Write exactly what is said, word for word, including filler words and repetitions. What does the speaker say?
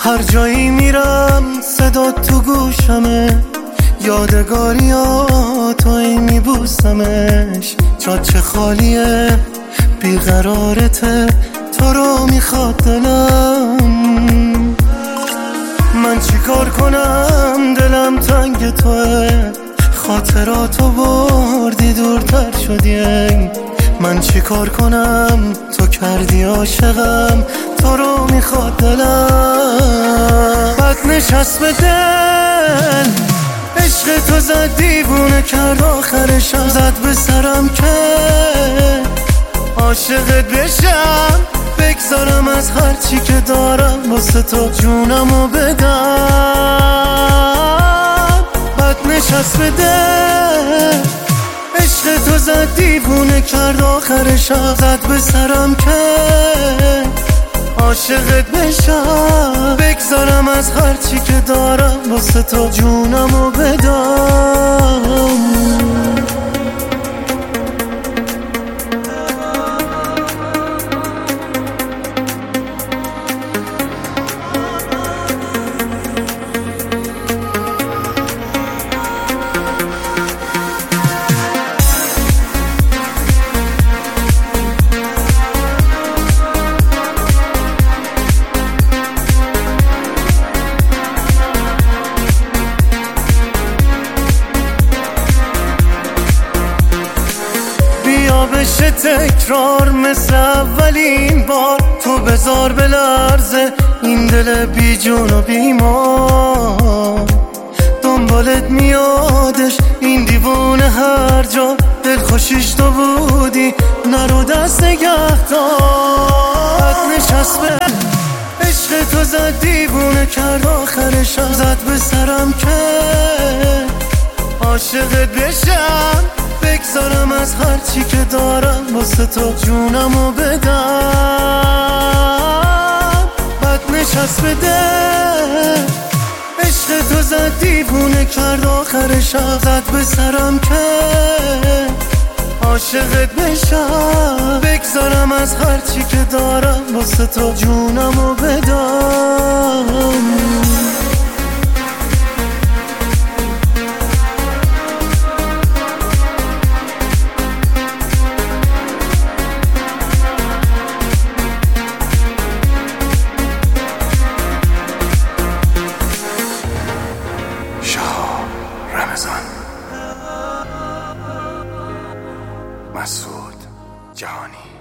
هر جایی میرم صدا تو گوشمه، یادگاریاتو میبوسمش. جاچه خالیه بیقرارته، تو رو میخواد دلم. من چی کار کنم دلم تنگ توه، خاطراتو بردی دورتر شدی. من چی کار کنم تو کردی عاشقم، تو رو میخواد دلم. بد نشست به دل عشق تو زد دیوونه کرد، آخرشم زد به سرم که عاشقت بشم، بگذارم از هرچی که دارم واسه تو جونمو بدم. بد نشست به دل عشق تو زد دیوونه کرد، آخرشم زد به سرم که عاشقت بشم، بگذارم از هرچی که دارم واسه تو جونمو بدم. بشه تکرار مثل اولین بار، تو بذار بلرزه این دل بی جون و بیمار. دنبالت میادش این دیوونه هر جا، دل خوشیش تو بودی نرو دست نگه دار. بد نشست به عشق تو زد دیوونه کرد، آخرشم زد به سرم که عاشقت بشم، بگذارم از هرچی که دارم واسه تو جونمو بدم. بد نشست به دل عشق تو زد دیوونه کرد، آخرشم زد به سرم که عاشقت بشم، بگذارم از هرچی که دارم واسه تو جونمو بدم. رمضان مسعود جهانی.